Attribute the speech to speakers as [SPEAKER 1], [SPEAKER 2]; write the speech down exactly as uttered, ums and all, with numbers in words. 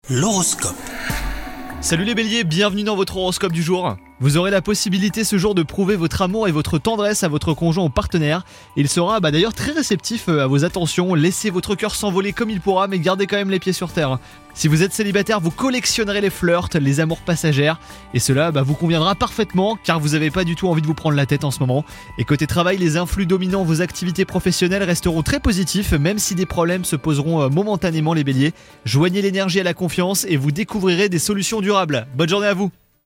[SPEAKER 1] L'horoscope.
[SPEAKER 2] Salut les béliers, bienvenue dans votre horoscope du jour. Vous aurez la possibilité ce jour de prouver votre amour et votre tendresse à votre conjoint ou partenaire. Il sera bah, d'ailleurs très réceptif à vos attentions. Laissez votre cœur s'envoler comme il pourra, mais gardez quand même les pieds sur terre. Si vous êtes célibataire, vous collectionnerez les flirts, les amours passagères. Et cela bah, vous conviendra parfaitement, car vous n'avez pas du tout envie de vous prendre la tête en ce moment. Et côté travail, les influx dominant vos activités professionnelles resteront très positifs, même si des problèmes se poseront momentanément les béliers. Joignez l'énergie à la confiance et vous découvrirez des solutions durables. Bonne journée à vous.